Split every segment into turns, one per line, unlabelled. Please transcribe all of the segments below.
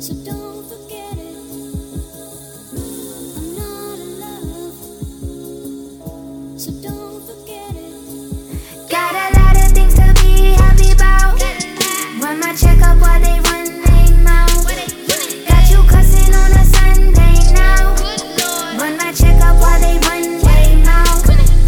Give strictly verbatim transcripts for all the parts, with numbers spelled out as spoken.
So don't forget it. I'm not in love. So don't forget it.
Got a lot of things to be happy about. Run my check up while they run their mouth. Got you cussing on a Sunday now. Run my check up while they run their mouth.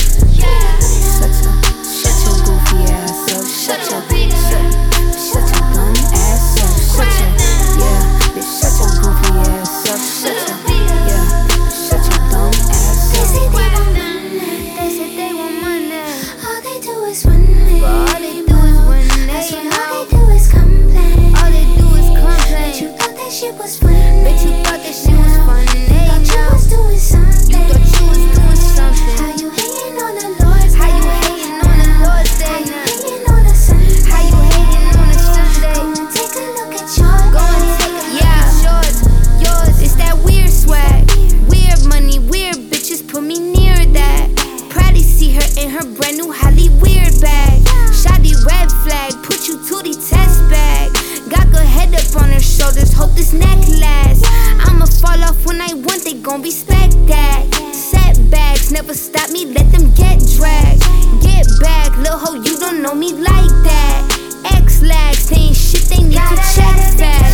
Shut your, shut your goofy ass up. Shut your, shut, shut your dumb ass up. Shut your, yeah, bitch, shut your goofy ass up. Shut your, yeah, shut your dumb ass up. They say they want money. They say they want money. All they do is run it. But all they do is run it. That's when all they do is complain. All they do is complain. Bet you thought that shit was funny. Bet you thought that shit was funny. You thought you was doing something. You thought you was doing something. How you hating on the Lord's Day? How you hating on the Lord's Day? How you hating on a Sunday? How you hating on a Sunday? Go and take a look at yours. Go and take a look yeah. at yours. Yours. It's that weird swag. Weird money, weird bitches put me near that. Proudly see her in her brand new Holly weird bag. Shoddy red flag, put you to the test bag. Got good head up on her shoulders, hope this neck lasts. I'ma fall off when I want, they gon' respect that. Setbacks never stop me, let them get dragged. Get back, lil' ho, you don't know me like that. X-lags, they ain't shit, they need to check fast.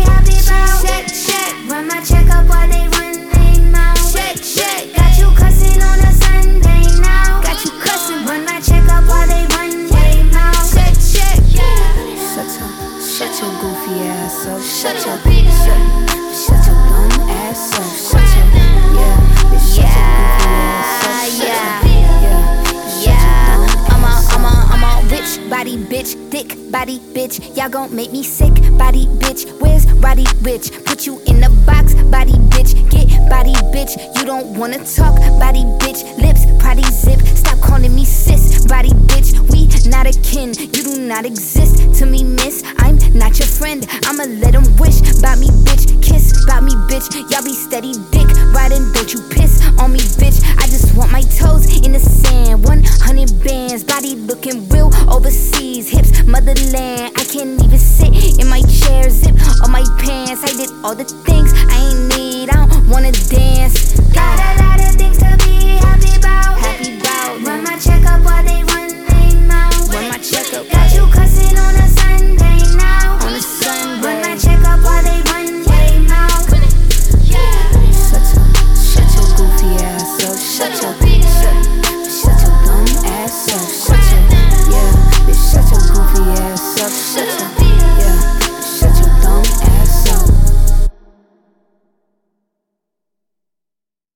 Check, check, run my check up while they run their mouth. Check, check, got you cussing on a Sunday now. Got you cussing, run my check up while they run their mouth. Check, check, shut your, shut your goofy ass up. Shut your, shut, shut your dumb ass up. Shut your, yeah, bitch, shut your goofy ass up. Shut your, yeah, shut your dumb
I'm a,
ass
I'm a,
up.
I'm a rich body bitch, thick body bitch. Y'all gon' make me sick, body bitch. Where's Roddy Rich? Put you in the box, body bitch. Get body bitch. You don't wanna talk, body bitch. Lips, probably zip. Stop calling me sis, body bitch. We not a kin, you do not exist to me, miss. I'm not your friend. I'ma let them wish about me, bitch. Kiss about me, bitch. Y'all be steady dick riding, don't you piss on me, bitch. I just want my toes in the sand. one hundred bands, body looking real overseas. Hips, motherland. I can't even sit in my chair. Zip on my pants. I did all the things I ain't need. I don't wanna dance. Got a